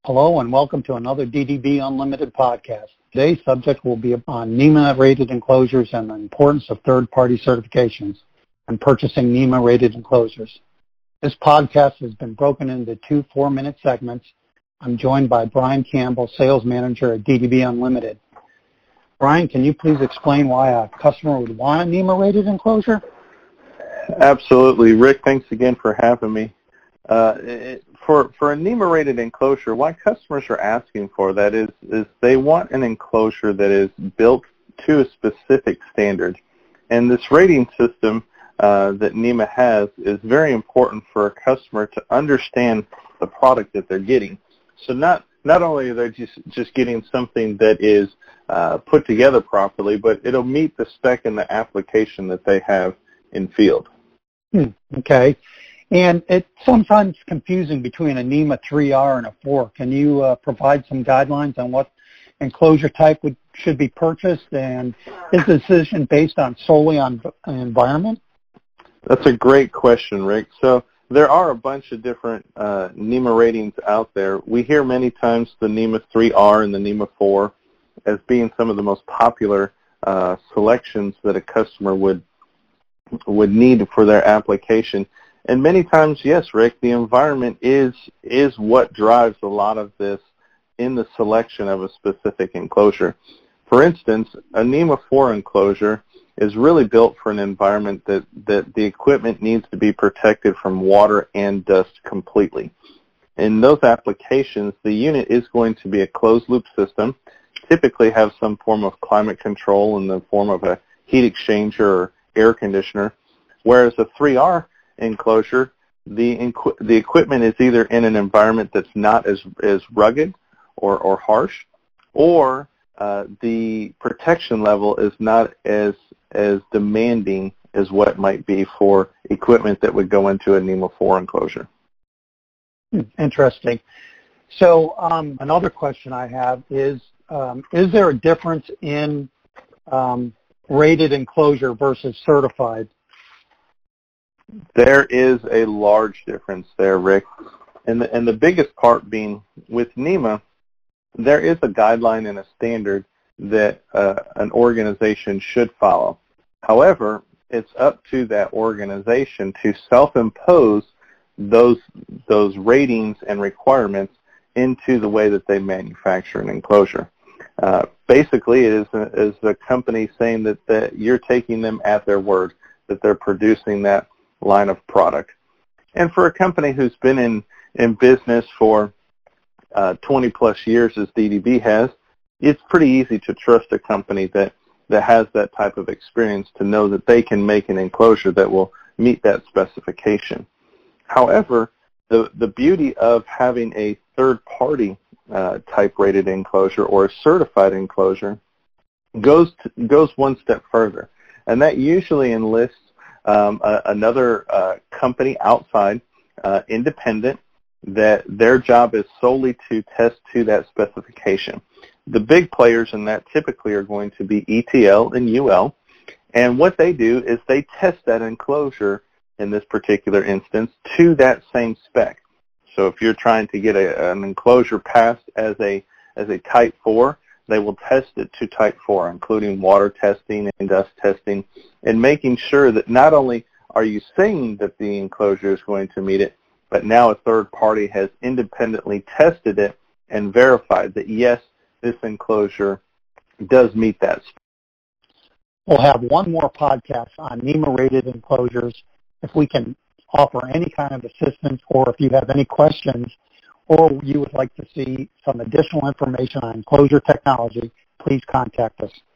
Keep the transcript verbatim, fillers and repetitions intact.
Hello and welcome to another D D B Unlimited podcast. Today's subject will be on NEMA-rated enclosures and the importance of third-party certifications and purchasing NEMA-rated enclosures. This podcast has been broken into two four-minute segments. I'm joined by Brian Campbell, Sales Manager at D D B Unlimited. Brian, can you please explain why a customer would want a NEMA-rated enclosure? Absolutely. Rick, thanks again for having me. Uh, it, for, for a NEMA-rated enclosure, what customers are asking for that is, is they want an enclosure that is built to a specific standard. And this rating system uh, that NEMA has is very important for a customer to understand the product that they're getting. So not, not only are they just, just getting something that is uh, put together properly, but it'll meet the spec and the application that they have in field. Hmm, okay. And it's sometimes confusing between a NEMA three R and a four. Can you uh, provide some guidelines on what enclosure type would, should be purchased, and is the decision based on solely on environment? That's a great question, Rick. So there are a bunch of different uh, NEMA ratings out there. We hear many times the NEMA three R and the NEMA four as being some of the most popular uh, selections that a customer would would need for their application. And many times, yes, Rick, the environment is is what drives a lot of this in the selection of a specific enclosure. For instance, a NEMA four enclosure is really built for an environment that, that the equipment needs to be protected from water and dust completely. In those applications, the unit is going to be a closed-loop system, typically have some form of climate control in the form of a heat exchanger or air conditioner, whereas a three R enclosure, the inqu the equipment is either in an environment that's not as as rugged or or harsh, or uh, the protection level is not as as demanding as what it might be for equipment that would go into a NEMA four enclosure. Interesting. So um, another question I have is: um, is there a difference in um, rated enclosure versus certified? There is a large difference there, Rick. And the, and the biggest part being with NEMA, there is a guideline and a standard that uh, an organization should follow. However, it's up to that organization to self-impose those, those ratings and requirements into the way that they manufacture an enclosure. Uh, basically, it is, a, is the company saying that, that you're taking them at their word, that they're producing that line of product. And for a company who's been in, in business for uh, twenty plus years as D D B has, it's pretty easy to trust a company that, that has that type of experience to know that they can make an enclosure that will meet that specification. However, the, the beauty of having a third-party uh, type-rated enclosure or a certified enclosure goes, to, goes one step further, and that usually enlists Um, uh, another uh, company outside, uh, independent, that their job is solely to test to that specification. The big players in that typically are going to be E T L and U L, and what they do is they test that enclosure, in this particular instance, to that same spec. So if you're trying to get a, an enclosure passed as a, as a Type four, they will test it to Type four, including water testing and dust testing, and making sure that not only are you saying that the enclosure is going to meet it, but now a third party has independently tested it and verified that, yes, this enclosure does meet that. We'll have one more podcast on NEMA-rated enclosures. If we can offer any kind of assistance, or if you have any questions, or you would like to see some additional information on enclosure technology, please contact us.